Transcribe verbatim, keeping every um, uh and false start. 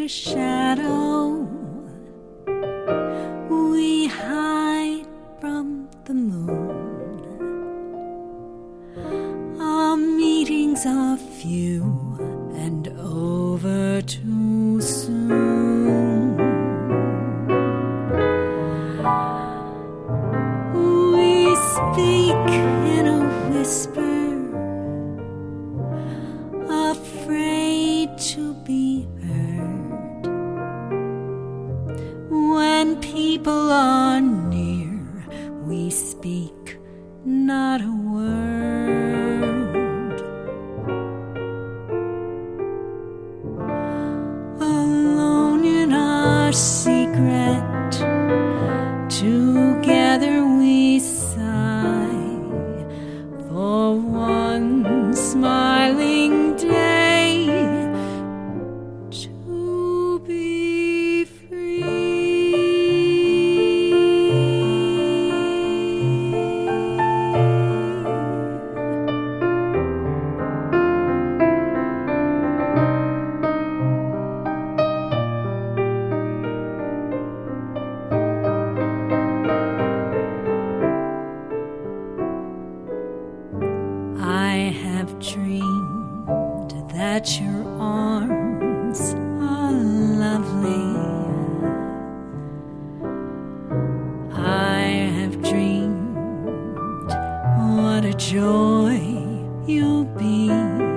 a shadow, we hide from the moon. Our meetings are few and over too soon. We speak in a whisper, afraid to be heard. When people are near, we speak not a word. Alone in our secret, together we sigh for one smiling day to be free. I have dreamed that your arms are lovely. I have dreamed what a joy you'll be.